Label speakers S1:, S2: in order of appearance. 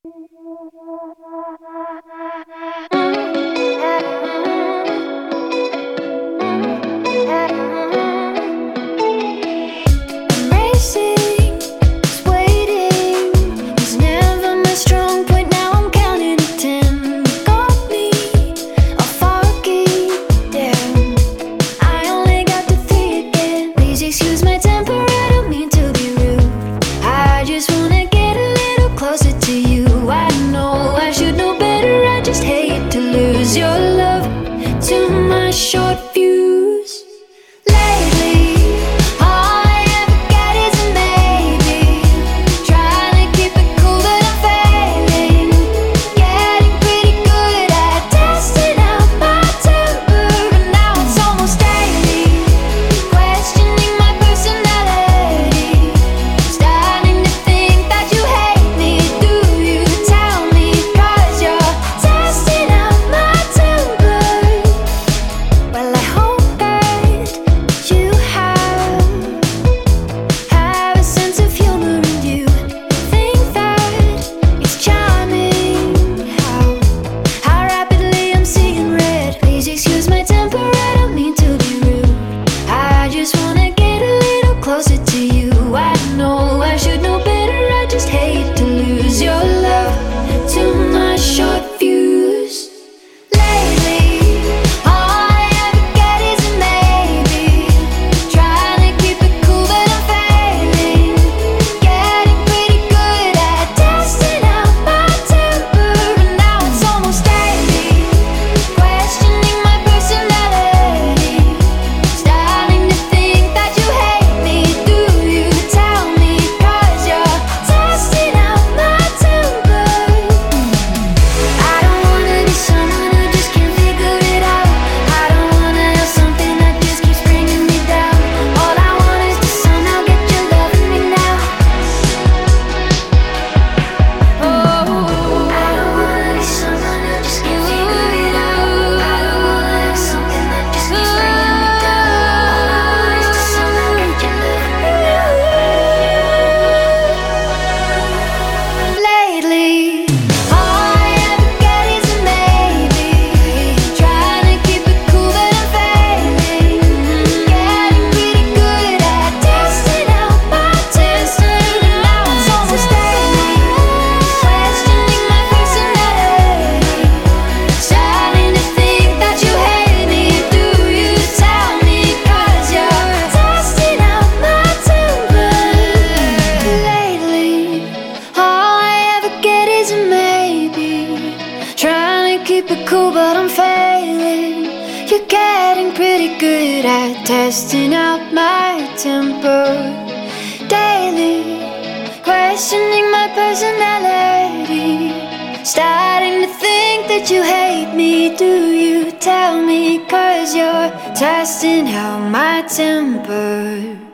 S1: Short fuse. Lately, all I ever get is a maybe. Trying to keep it cool, but I'm failing. Getting pretty good at testing out my temper, and now it's almost daily. Questioning my personality. Starting to think that you hate me. Do you tell me? 'Cause you're testing out my temper. Well, I hope that you have a sense of humor in you. Think that it's charming how rapidly I'm seeing red. Please excuse my temper, I don't mean to be rude. I just wanna get a little closer to you. I know I should know better, I just hate to lose your love to my short fuse. Lately, all I ever get is a maybe. Trying to keep it cool, but I'm failing. Getting pretty good at testing out my temper, and now it's almost daily. Questioning my personality. Starting to think that you hate me. Do you tell me? 'Cause you're testing out my temper. I don't wanna be someone who just can't figure it out. I don't wanna have something that just keeps bringing me down. All I want is to somehow get you loving me now. Oh, I don't wanna be someone who just can't figure it out. I don't wanna have something that just keeps bringing me down. All I want is to somehow get you loving me now. Lately, all I ever get is a maybe. Trying to keep it cool, but I'm failing. Getting pretty good at testing out my temper, and now it's almost daily. Questioning my personality. Starting to think that you hate me. Do you tell me? 'Cause you're testing out my temper. Lately, all I ever get is a maybe. Trying to keep it cool, but I'm failing. You're getting pretty good at testing out my temper. Daily, questioning my personality. Starting to think that you hate me. Do you tell me? 'Cause you're testing out my temper.